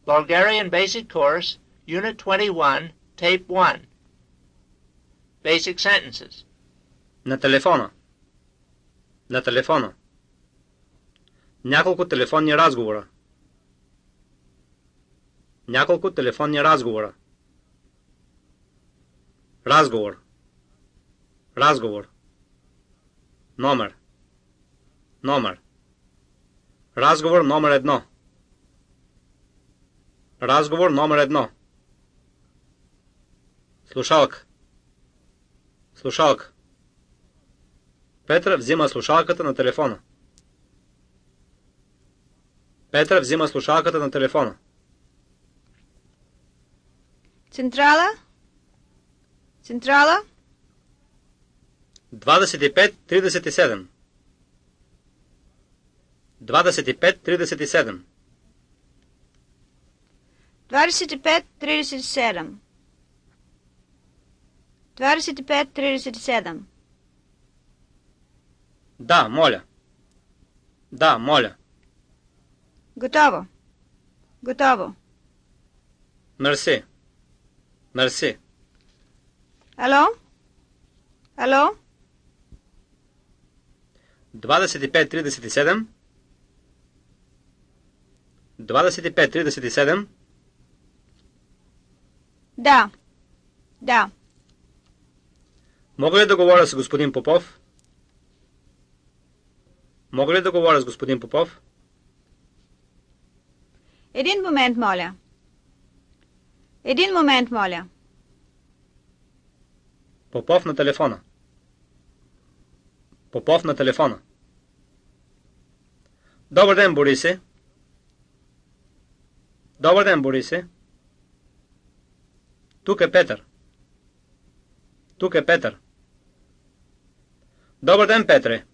Bulgarian Basic Course, Unit 21, Tape 1. Basic Sentences. На телефона. На телефона. Няколко телефонни разговора. Няколко телефонни разговора. Разговор. Разговор. Номер. Номер. Разговор номер 1. Разговор номер 1. Слушалка. Слушалка. Петър взима слушалката на телефона. Петър взима слушалката на телефона. Централа? Централа? 25-37. 25-37. 25-37. 25-37. Да, моля. Да, моля. Готово. Готово. Мерси. Мерси. Ало? Ало? 25-37. 25-37. Да. Да. Мога ли да говоря с господин Попов? Мога ли да говоря с господин Попов? Един момент, моля. Един момент, моля. Попов на телефона. Попов на телефона. Добър ден, Борисе. Добър ден, Борисе. Тук е Петър. Тук е Петър. Добър ден, Петре.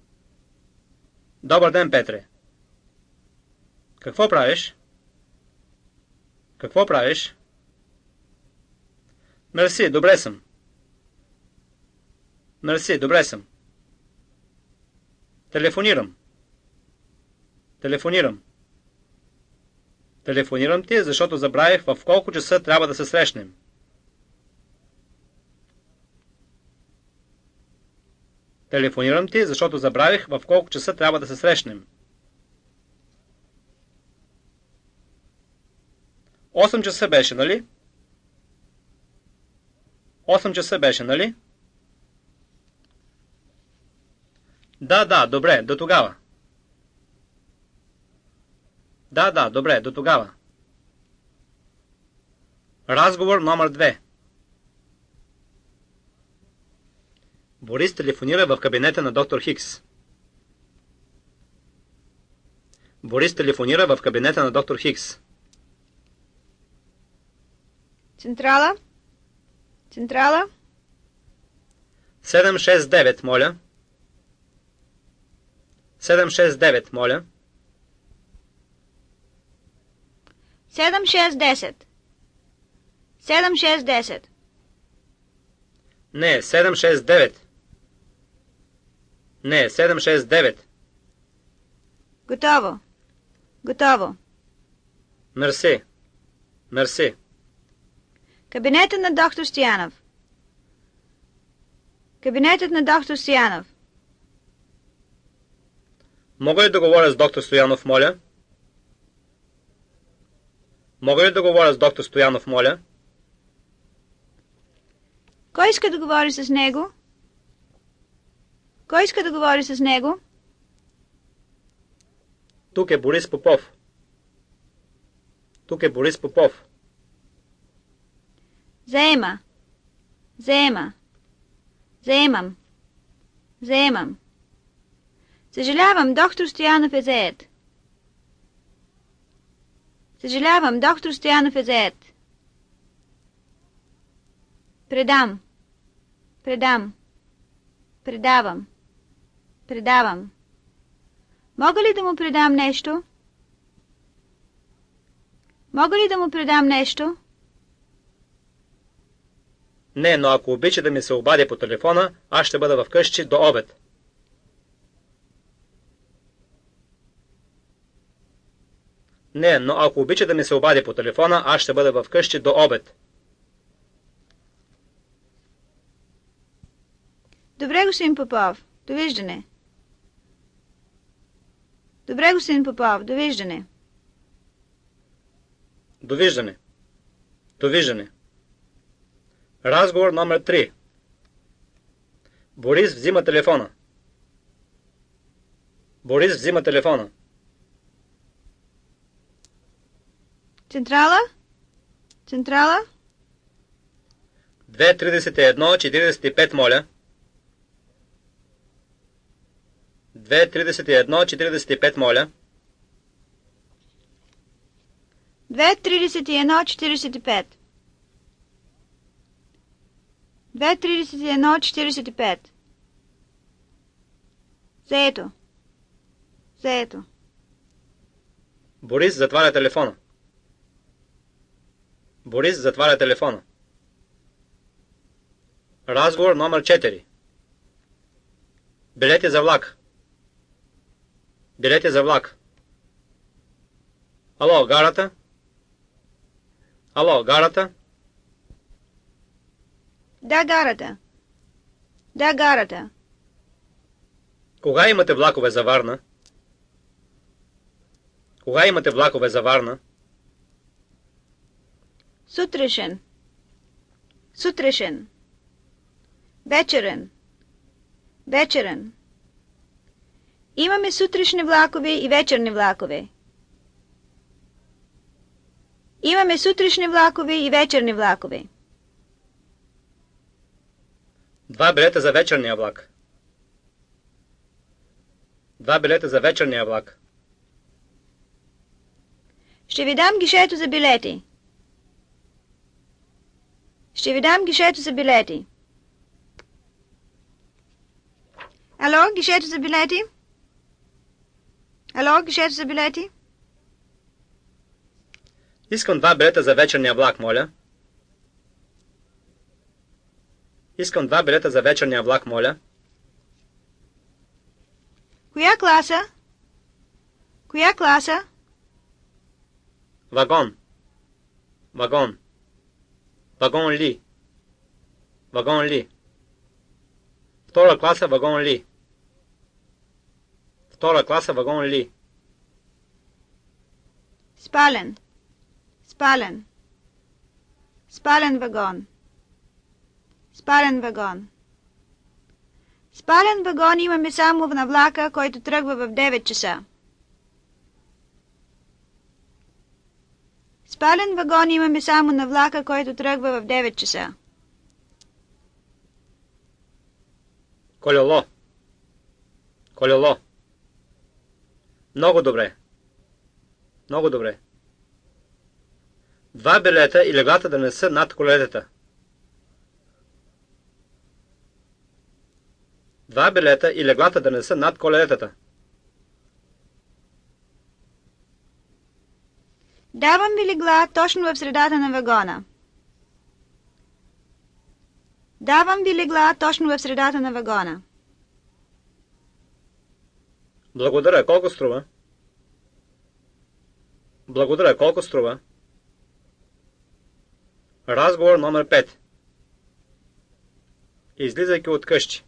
Добър ден, Петре. Какво правиш? Какво правиш? Мерси, добре съм. Мерси, добре съм. Телефонирам. Телефонирам. Телефонирам ти, защото забравих в колко часа трябва да се срещнем. Телефонирам ти, защото забравих в колко часа трябва да се срещнем. 8 часа беше, нали? 8 часа беше, нали? Да, добре, до тогава. Да, добре, до тогава. Разговор номер 2. Борис телефонира в кабинета на доктор Хикс. Борис телефонира в кабинета на доктор Хикс. Централа? Централа? 769, моля. 769, моля. 7610. 7610. Не, 769. Не, 769. Готово. Готово. Мерси. Мерси. Кабинета на доктор Стоянов. Кабинетът на доктор Стоянов. Мога ли да говоря с доктор Стоянов, моля? Мога ли да говоря с доктор Стоянов, моля? Кой иска да говори с него? Кой иска да говори с него? Тук е Борис Попов. Тук е Борис Попов. Заема. Заема. Заемам. Заемам. Съжалявам, доктор Стоянов е заед. Съжалявам, доктор Стоянов е заед. Предам. Предам. Предавам. Предавам. Мога ли да му предам нещо? Мога ли да му предам нещо? Не, но ако обича да ми се обади по телефона, аз ще бъда вкъщи до обед. Не, но ако обича да ми се обади по телефона, аз ще бъда в къщи до обед. Добре, господин Попов. Довиждане. Добре, господин Попов. Довиждане. Довиждане. Довиждане. Разговор номер 3. Борис взима телефона. Борис взима телефона. Централа? Централа? 231-45, моля. 231-45, моля. 2:31:45. 2:31:45. Заето. Заето. Борис затваря телефона. Борис затваря телефона. Разговор номер 4. Билети за влак. Билети за влак. Ало, гарата? Ало, гарата? Да, гарата. Да, гарата. Кога имате влакове за Варна? Кога имате влакове за Варна? Сутрешен. Сутрешен. Вечерен. Вечерен. Имаме сутрешни влакове и вечерни влакове. Имаме сутрешни влакове и вечерни влакове. 2 билета за вечерния влак. 2 билета за вечерния влак. Ще ви дам гишето за билети. Ще ви дам гишето за билети. Ало, гишето за билети? Ало, гишето за билети? Искам 2 билета за вечерния влак, моля. Искам 2 билета за вечерния влак, моля. Коя класа? Коя класа? Вагон. Вагон. Вагон ли. Вагон ли. Втора класа, вагон ли. Втора класа, вагон ли. Спален. Спален. Спален вагон. Спален вагон. Спален вагон имаме само на влака, който тръгва в 9 часа. Спален вагон имаме само на влака, който тръгва в 9 часа. Колело. Колело. Много добре. Много добре. 2 билета и леглата да не са над колелетата. 2 билета и леглата да не са над колелетата. Давам ви легла точно в средата на вагона. Давам ви легла точно в средата на вагона. Благодаря. Колко струва? Благодаря. Колко струва? Разговор номер 5. Излизайки от къщи.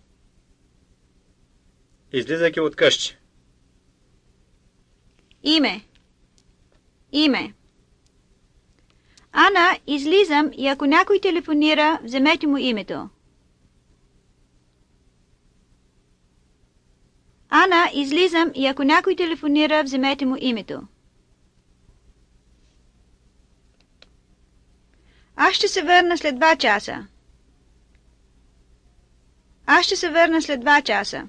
Излизайки от къщи. Име. Име. Ана, излизам и ако някой телефонира, вземете му името. Ана, излизам и ако някой телефонира, вземете му името. Аз ще се върна след 2 часа. Аз ще се върна след 2 часа.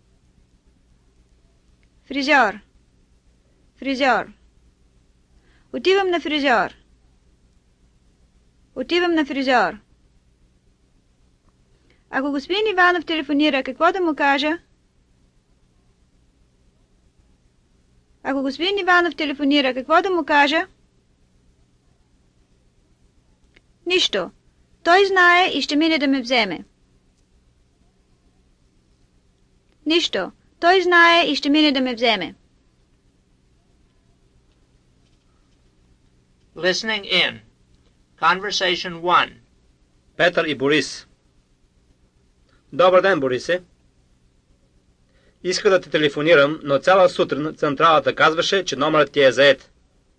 Фризьор. Фризьор. Отивам на фризьор. Отивам на фризьор. Ако господин Иванов телефонира, какво да му кажа? Ако господин Иванов телефонира, какво да му кажа? Нищо. Той знае и ще мине да ме вземе. Нищо. Той знае и ще мине да ме вземе. Listening in. Conversation 1. Петър и Борис. Добър ден, Борисе. Иска да те телефонирам, но цяла сутрин централата казваше, че номерът ти е заед.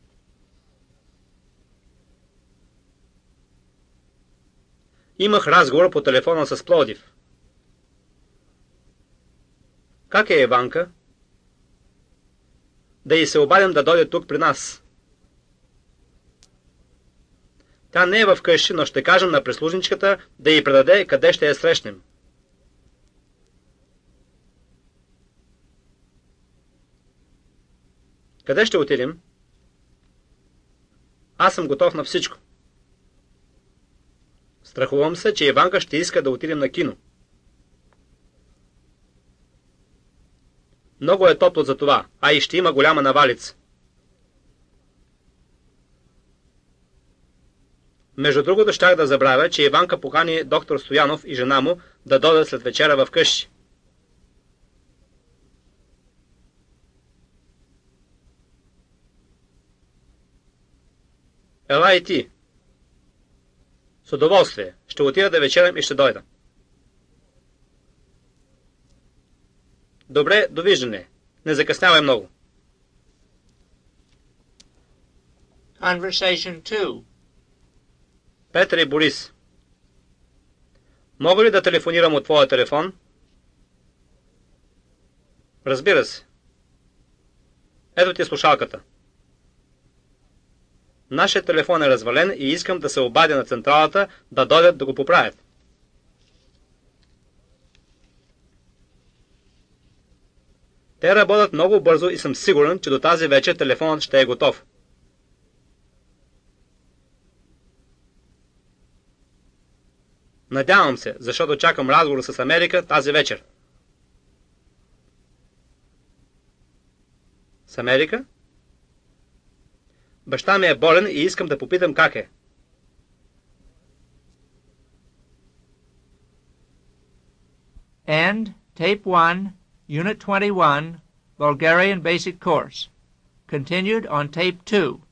Имах разговор по телефона с Пловдив. Как е Иванка? Да й се обадим да дойде тук при нас. Тя не е в къщи, но ще кажем на прислужничката да й предаде къде ще я срещнем. Къде ще отидем? Аз съм готов на всичко. Страхувам се, че Иванка ще иска да отидем на кино. Много е топло за това, а и ще има голяма навалица. Между другото, щях да забравя, че Иванка покани доктор Стоянов и жена му да дойдат след вечера в къщи. Ела и ти. С удоволствие. Ще отида да вечерям и ще дойда. Добре, довиждане. Не закъснявай много. Conversation 2. Петър и Борис. Мога ли да телефонирам от твоя телефон? Разбира се. Ето ти слушалката. Нашият телефон е развален и искам да се обадя на централата да дойдат да го поправят. Те работят много бързо и съм сигурен, че до тази вечер телефонът ще е готов. Надявам се, защото чакам разговор с Америка тази вечер. С Америка? Баща ми е болен и искам да попитам как е. End Tape 1, Unit 21, Bulgarian Basic Course. Continued on Tape 2.